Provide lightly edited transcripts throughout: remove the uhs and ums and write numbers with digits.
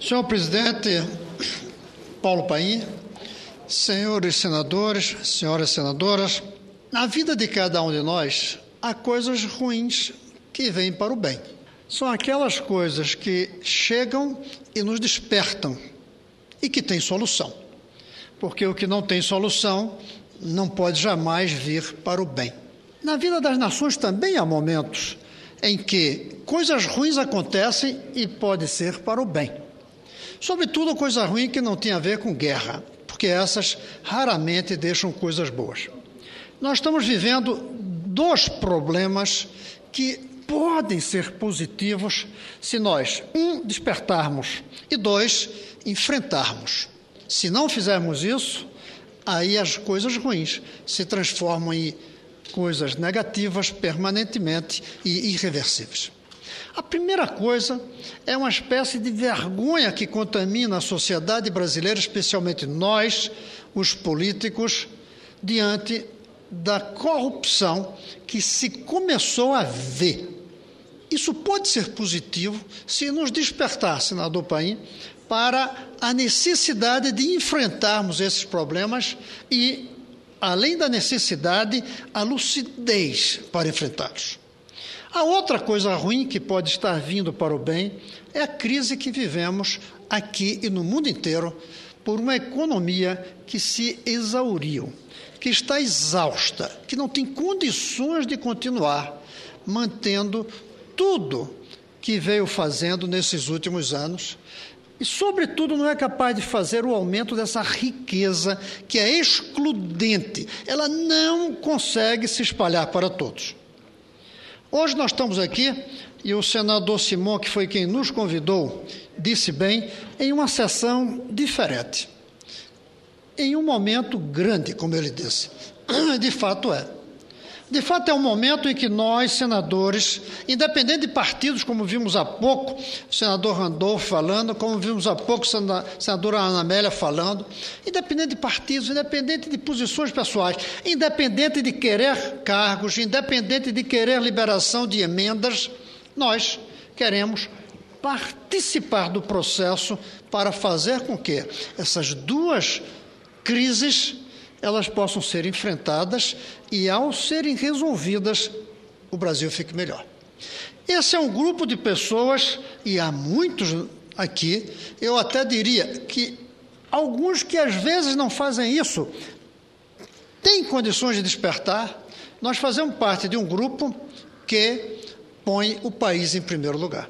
Senhor presidente Paulo Paim, senhores senadores, senhoras senadoras, na vida de cada um de nós há coisas ruins que vêm para o bem. São aquelas coisas que chegam e nos despertam e que têm solução, porque o que não tem solução não pode jamais vir para o bem. Na vida das nações também há momentos em que coisas ruins acontecem e pode ser para o bem. Sobretudo coisa ruim que não tem a ver com guerra, porque essas raramente deixam coisas boas. Nós estamos vivendo dois problemas que podem ser positivos se nós, despertarmos e dois, enfrentarmos. Se não fizermos isso, aí as coisas ruins se transformam em coisas negativas permanentemente e irreversíveis. A primeira coisa é uma espécie de vergonha que contamina a sociedade brasileira, especialmente nós, os políticos, diante da corrupção que se começou a ver. Isso pode ser positivo se nos despertar, senador Paim, para a necessidade de enfrentarmos esses problemas e, além da necessidade, a lucidez para enfrentá-los. A outra coisa ruim que pode estar vindo para o bem é a crise que vivemos aqui e no mundo inteiro por uma economia que se exauriu, que está exausta, que não tem condições de continuar mantendo tudo que veio fazendo nesses últimos anos e, sobretudo, não é capaz de fazer o aumento dessa riqueza que é excludente. Ela não consegue se espalhar para todos. Hoje nós estamos aqui, e o senador Simon, que foi quem nos convidou, disse bem, em uma sessão diferente, em um momento grande, como ele disse. De fato é. De fato, é um momento em que nós, senadores, independente de partidos, como vimos há pouco, o senador Randolfo falando, como vimos há pouco, a senadora Ana Amélia falando, independente de partidos, independente de posições pessoais, independente de querer cargos, independente de querer liberação de emendas, nós queremos participar do processo para fazer com que essas duas crises elas possam ser enfrentadas e, ao serem resolvidas, o Brasil fique melhor. Esse é um grupo de pessoas, e há muitos aqui, eu até diria que alguns que às vezes não fazem isso, têm condições de despertar. Nós fazemos parte de um grupo que põe o país em primeiro lugar.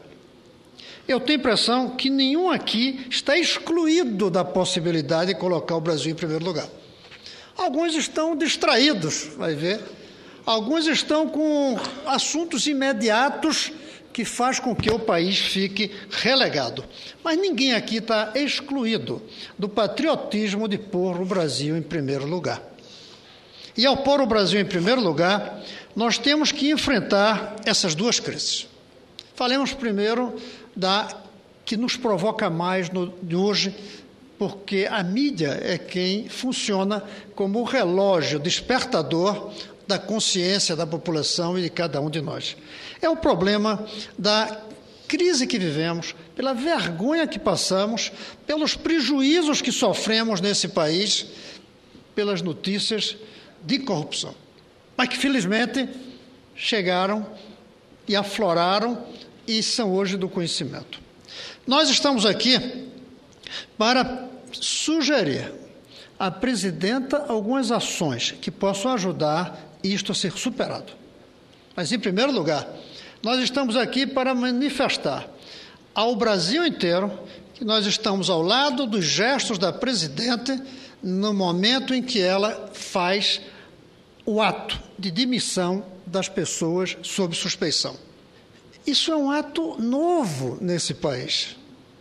Eu tenho a impressão que nenhum aqui está excluído da possibilidade de colocar o Brasil em primeiro lugar. Alguns estão distraídos, vai ver. Alguns estão com assuntos imediatos que faz com que o país fique relegado. Mas ninguém aqui está excluído do patriotismo de pôr o Brasil em primeiro lugar. E ao pôr o Brasil em primeiro lugar, nós temos que enfrentar essas duas crises. Falemos primeiro da que nos provoca mais de hoje, porque a mídia é quem funciona como o relógio despertador da consciência da população e de cada um de nós. É o problema da crise que vivemos, pela vergonha que passamos, pelos prejuízos que sofremos nesse país, pelas notícias de corrupção, mas que felizmente chegaram e afloraram e são hoje do conhecimento. Nós estamos aqui para sugerir à presidenta algumas ações que possam ajudar isto a ser superado. Mas, em primeiro lugar, nós estamos aqui para manifestar ao Brasil inteiro que nós estamos ao lado dos gestos da presidente no momento em que ela faz o ato de demissão das pessoas sob suspeição. Isso é um ato novo nesse país,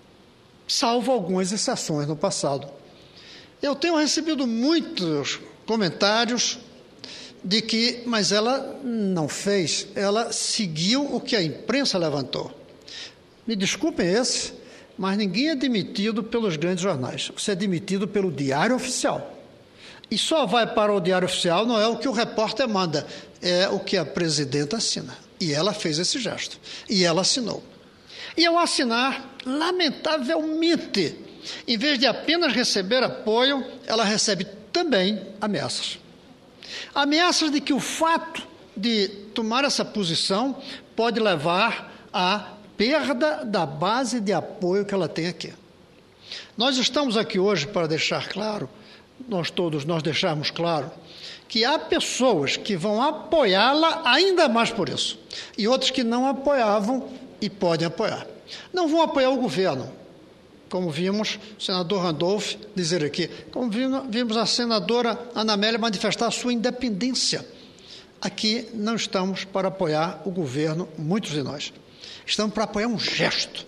salvo algumas exceções no passado. Eu tenho recebido muitos comentários de que, mas ela não fez, ela seguiu o que a imprensa levantou. Me desculpem mas ninguém é demitido pelos grandes jornais. Você é demitido pelo Diário Oficial. E só vai para o Diário Oficial, não é o que o repórter manda, é o que a presidenta assina. E ela fez esse gesto. E ela assinou. E ao assinar, lamentavelmente, em vez de apenas receber apoio, ela recebe também ameaças. Ameaças de que o fato de tomar essa posição pode levar à perda da base de apoio que ela tem aqui. Nós estamos aqui hoje para deixar claro, nós deixarmos claro, que há pessoas que vão apoiá-la ainda mais por isso, e outras que não apoiavam e podem apoiar. Não vão apoiar o governo, como vimos o senador Randolph dizer aqui, como vimos a senadora Ana Amélia manifestar a sua independência. Aqui não estamos para apoiar o governo, muitos de nós. Estamos para apoiar um gesto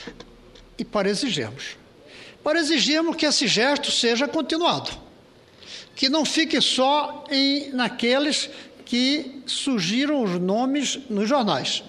e para exigirmos que esse gesto seja continuado, que não fique só naqueles que surgiram os nomes nos jornais.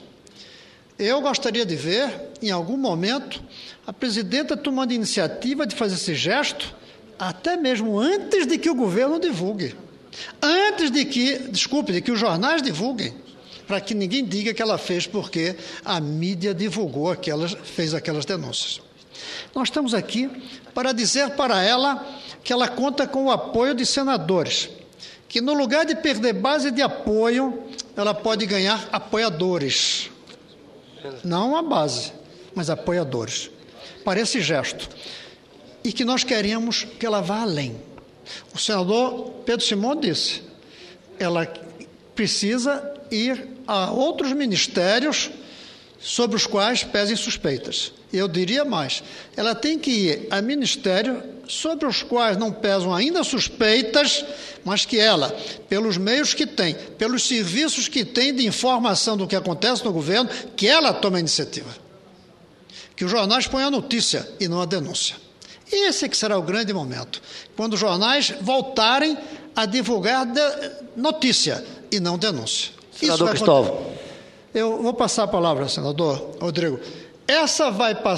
Eu gostaria de ver, em algum momento, a presidenta tomando iniciativa de fazer esse gesto, até mesmo antes de que o governo divulgue. Antes de que os jornais divulguem, para que ninguém diga que ela fez porque a mídia divulgou fez aquelas denúncias. Nós estamos aqui para dizer para ela que ela conta com o apoio de senadores, que no lugar de perder base de apoio, ela pode ganhar apoiadores. Não a base, mas apoiadores, para esse gesto. E que nós queremos que ela vá além. O senador Pedro Simão disse, ela precisa ir a outros ministérios sobre os quais pesem suspeitas. Eu diria mais, ela tem que ir a ministérios sobre os quais não pesam ainda suspeitas, mas que ela, pelos meios que tem, pelos serviços que tem de informação do que acontece no governo, que ela tome a iniciativa. Que os jornais ponham a notícia e não a denúncia. Esse é que será o grande momento, quando os jornais voltarem a divulgar notícia e não denúncia. Senador Cristóvão. Eu vou passar a palavra, senador Rodrigo. Essa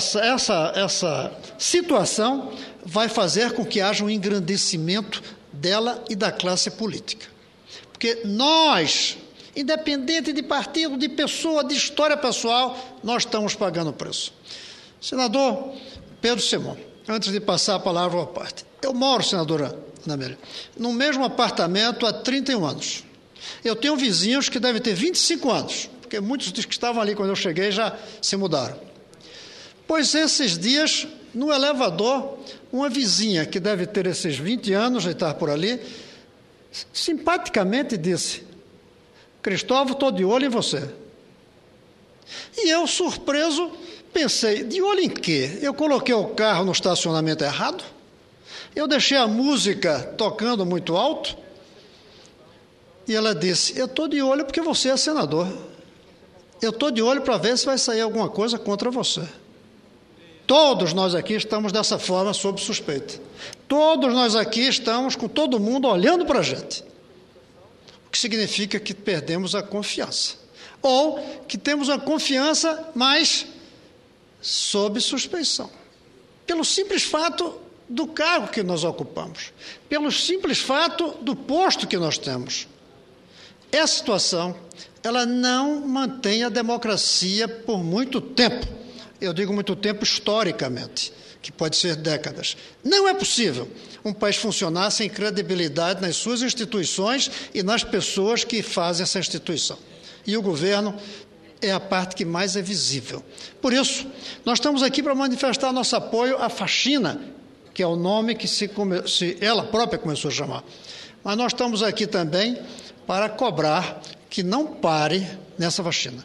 situação vai fazer com que haja um engrandecimento dela e da classe política. Porque nós, independente de partido, de pessoa, de história pessoal, nós estamos pagando o preço. Senador Pedro Simão, antes de passar a palavra à parte. Eu moro, senadora Ana Amélia, no mesmo apartamento há 31 anos. Eu tenho vizinhos que devem ter 25 anos, porque muitos dos que estavam ali quando eu cheguei já se mudaram. Pois esses dias, no elevador, uma vizinha que deve ter esses 20 anos, já está por ali, simpaticamente disse, Cristóvão, estou de olho em você. E eu, surpreso, pensei, de olho em quê? Eu coloquei o carro no estacionamento errado? Eu deixei a música tocando muito alto? E ela disse, eu estou de olho porque você é senador. Eu estou de olho para ver se vai sair alguma coisa contra você. Todos nós aqui estamos dessa forma sob suspeita. Todos nós aqui estamos com todo mundo olhando para a gente. O que significa que perdemos a confiança. Ou que temos a confiança, mas sob suspeição. Pelo simples fato do cargo que nós ocupamos. Pelo simples fato do posto que nós temos. Essa situação, ela não mantém a democracia por muito tempo. Eu digo muito tempo historicamente, que pode ser décadas. Não é possível um país funcionar sem credibilidade nas suas instituições e nas pessoas que fazem essa instituição. E o governo é a parte que mais é visível. Por isso, nós estamos aqui para manifestar nosso apoio à faxina, que é o nome que ela própria começou a chamar. Mas nós estamos aqui também para cobrar que não pare nessa faxina.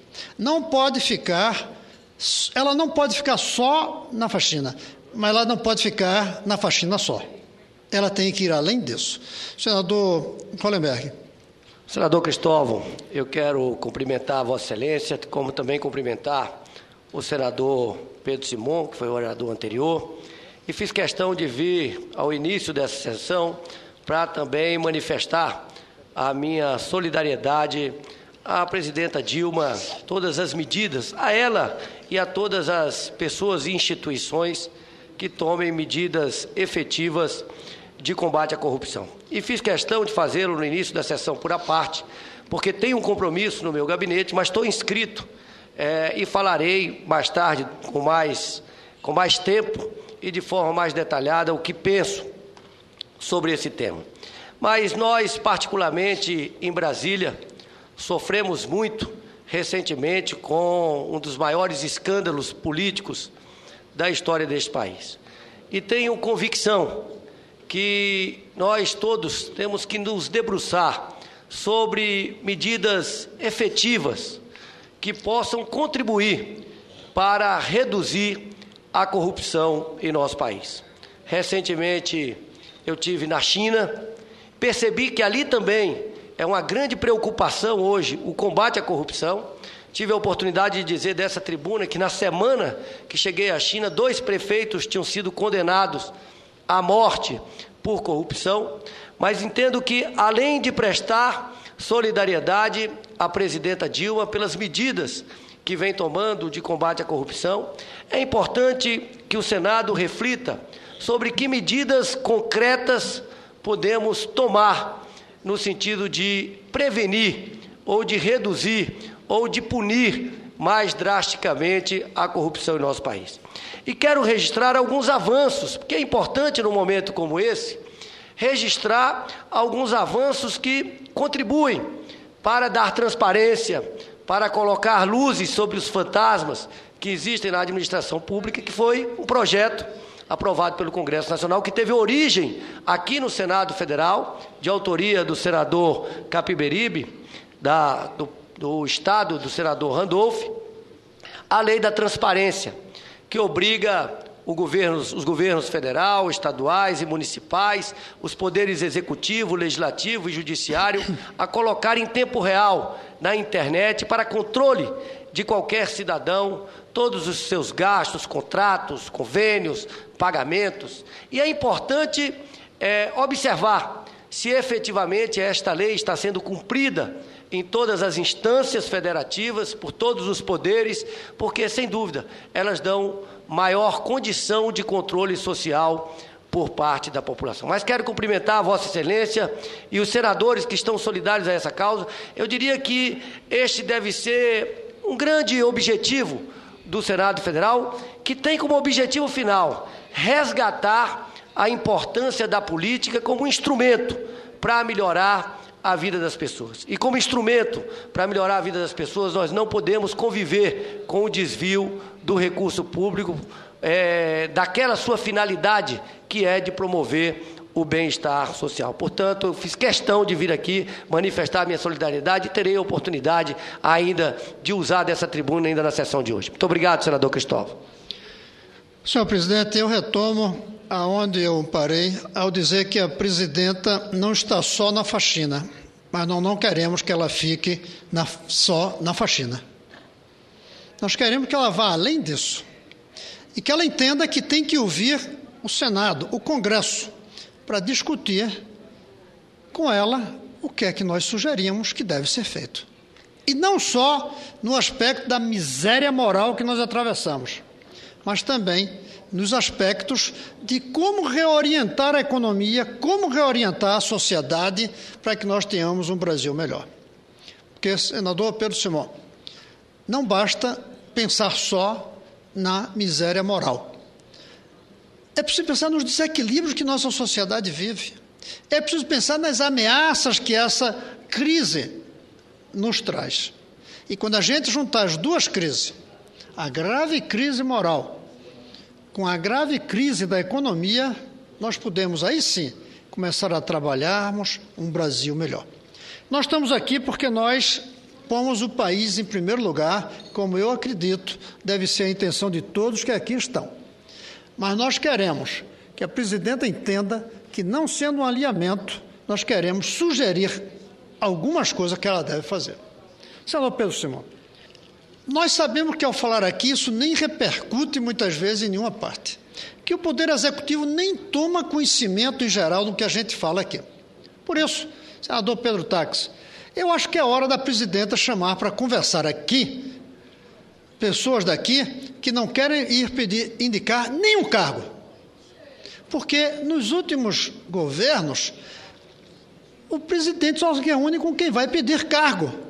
Ela não pode ficar só na faxina, mas ela não pode ficar na faxina só. Ela tem que ir além disso. Senador Hollenberg. Senador Cristóvão, eu quero cumprimentar a Vossa Excelência, como também cumprimentar o senador Pedro Simão, que foi o orador anterior, e fiz questão de vir ao início dessa sessão para também manifestar a minha solidariedade à presidenta Dilma, todas as medidas, a ela e a todas as pessoas e instituições que tomem medidas efetivas de combate à corrupção. E fiz questão de fazê-lo no início da sessão por a parte, porque tenho um compromisso no meu gabinete, mas estou inscrito e falarei mais tarde, com mais tempo e de forma mais detalhada, o que penso sobre esse tema. Mas nós, particularmente em Brasília, sofremos muito recentemente com um dos maiores escândalos políticos da história deste país. E tenho convicção que nós todos temos que nos debruçar sobre medidas efetivas que possam contribuir para reduzir a corrupção em nosso país. Recentemente eu tive na China, percebi que ali também é uma grande preocupação hoje o combate à corrupção. Tive a oportunidade de dizer dessa tribuna que na semana que cheguei à China, 2 prefeitos tinham sido condenados à morte por corrupção, mas entendo que, além de prestar solidariedade à presidenta Dilma pelas medidas que vem tomando de combate à corrupção, é importante que o Senado reflita sobre que medidas concretas podemos tomar no sentido de prevenir ou de reduzir ou de punir mais drasticamente a corrupção em nosso país. E quero registrar alguns avanços, porque é importante num momento como esse, registrar alguns avanços que contribuem para dar transparência, para colocar luzes sobre os fantasmas que existem na administração pública, que foi um projeto aprovado pelo Congresso Nacional, que teve origem aqui no Senado Federal, de autoria do senador Capiberibe, do Estado, do senador Randolph, a lei da transparência, que obriga os governos federal, estaduais e municipais, os poderes executivo, legislativo e judiciário, a colocar em tempo real na internet, para controle de qualquer cidadão, todos os seus gastos, contratos, convênios, pagamentos. E é importante observar se efetivamente esta lei está sendo cumprida em todas as instâncias federativas, por todos os poderes, porque, sem dúvida, elas dão maior condição de controle social por parte da população. Mas quero cumprimentar a Vossa Excelência e os senadores que estão solidários a essa causa. Eu diria que este deve ser um grande objetivo do Senado Federal, que tem como objetivo final resgatar a importância da política como instrumento para melhorar a vida das pessoas. E como instrumento para melhorar a vida das pessoas, nós não podemos conviver com o desvio do recurso público, daquela sua finalidade, que é de promover o bem-estar social. Portanto, eu fiz questão de vir aqui manifestar a minha solidariedade e terei a oportunidade ainda de usar dessa tribuna ainda na sessão de hoje. Muito obrigado, senador Cristóvão. Senhor presidente, eu retomo aonde eu parei ao dizer que a presidenta não está só na faxina, mas nós não queremos que ela fique só na faxina. Nós queremos que ela vá além disso e que ela entenda que tem que ouvir o Senado, o Congresso, para discutir com ela o que é que nós sugerimos que deve ser feito. E não só no aspecto da miséria moral que nós atravessamos, mas também nos aspectos de como reorientar a economia, como reorientar a sociedade para que nós tenhamos um Brasil melhor. Porque, senador Pedro Simão, não basta pensar só na miséria moral. É preciso pensar nos desequilíbrios que nossa sociedade vive. É preciso pensar nas ameaças que essa crise nos traz. E quando a gente juntar as duas crises, a grave crise moral com a grave crise da economia, nós podemos aí sim começar a trabalharmos um Brasil melhor. Nós estamos aqui porque nós pomos o país em primeiro lugar, como eu acredito, deve ser a intenção de todos que aqui estão. Mas nós queremos que a presidenta entenda que, não sendo um alinhamento, nós queremos sugerir algumas coisas que ela deve fazer. Senador Pedro Simão, nós sabemos que, ao falar aqui, isso nem repercute muitas vezes em nenhuma parte, que o Poder Executivo nem toma conhecimento em geral do que a gente fala aqui. Por isso, senador Pedro Táxi, eu acho que é hora da presidenta chamar para conversar aqui pessoas daqui que não querem indicar nenhum cargo. Porque nos últimos governos, o presidente só se reúne com quem vai pedir cargo.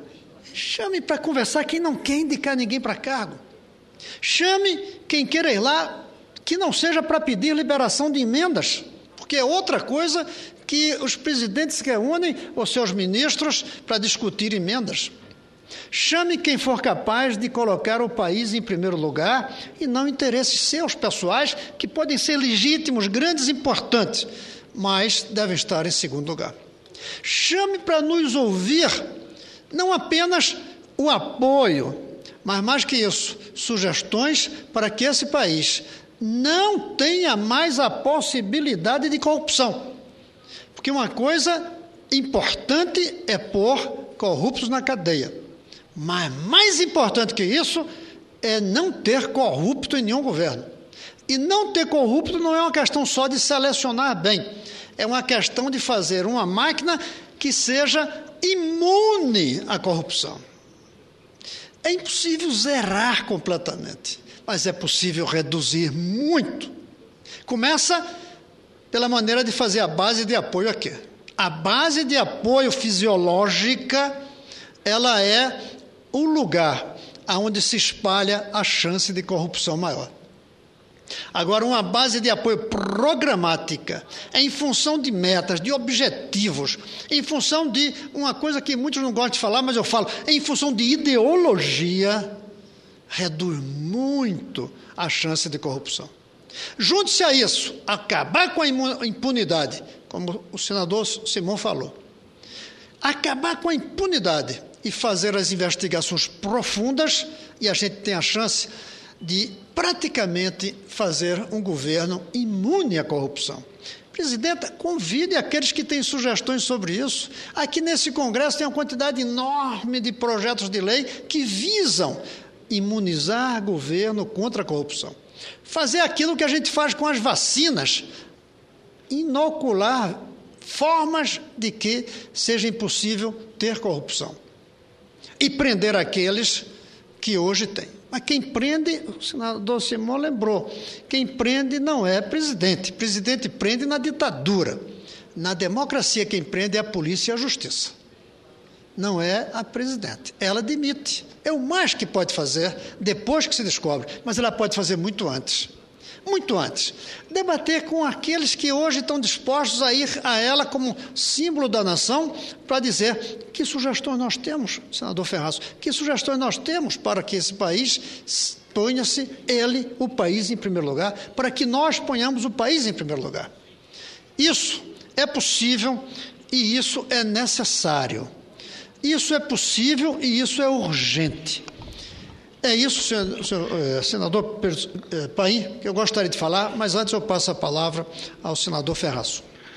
Chame para conversar quem não quer indicar ninguém para cargo. Chame quem queira ir lá, que não seja para pedir liberação de emendas, porque é outra coisa que os presidentes reúnem os seus ministros para discutir emendas. Chame quem for capaz de colocar o país em primeiro lugar e não interesses seus pessoais, que podem ser legítimos, grandes e importantes, mas devem estar em segundo lugar. Chame para nos ouvir, não apenas o apoio, mas mais que isso, sugestões para que esse país não tenha mais a possibilidade de corrupção. Porque uma coisa importante é pôr corruptos na cadeia. Mas mais importante que isso é não ter corrupto em nenhum governo. E não ter corrupto não é uma questão só de selecionar bem. É uma questão de fazer uma máquina que seja imune à corrupção. É impossível zerar completamente, mas é possível reduzir muito. Começa pela maneira de fazer a base de apoio aqui. A base de apoio fisiológica, ela é o lugar onde se espalha a chance de corrupção maior. Agora, uma base de apoio programática, em função de metas, de objetivos, em função de uma coisa que muitos não gostam de falar, mas eu falo, em função de ideologia, reduz muito a chance de corrupção. Junte-se a isso, acabar com a impunidade, como o senador Simão falou. Acabar com a impunidade e fazer as investigações profundas, e a gente tem a chance de praticamente fazer um governo imune à corrupção. Presidenta, convide aqueles que têm sugestões sobre isso. Aqui nesse Congresso tem uma quantidade enorme de projetos de lei que visam imunizar o governo contra a corrupção. Fazer aquilo que a gente faz com as vacinas, inocular formas de que seja impossível ter corrupção. E prender aqueles que hoje têm. Mas quem prende, o senador Simão lembrou, quem prende não é presidente. Presidente prende na ditadura. Na democracia, quem prende é a polícia e a justiça. Não é a presidente. Ela demite. É o mais que pode fazer depois que se descobre, mas ela pode fazer muito antes. Muito antes. Debater com aqueles que hoje estão dispostos a ir a ela como símbolo da nação para dizer que sugestões nós temos, senador Ferraz, que sugestões nós temos para que esse país ponha-se ele, o país, em primeiro lugar, para que nós ponhamos o país em primeiro lugar. Isso é possível e isso é necessário. Isso é possível e isso é urgente. É isso, senador Paim, que eu gostaria de falar, mas antes eu passo a palavra ao senador Ferraz.